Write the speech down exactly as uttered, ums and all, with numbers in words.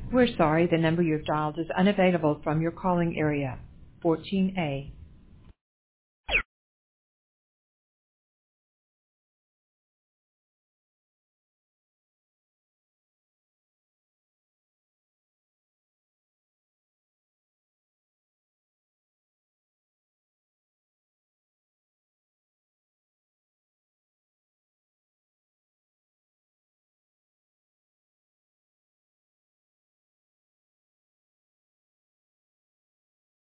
We're sorry the number you've dialed is unavailable from your calling area. fourteen A.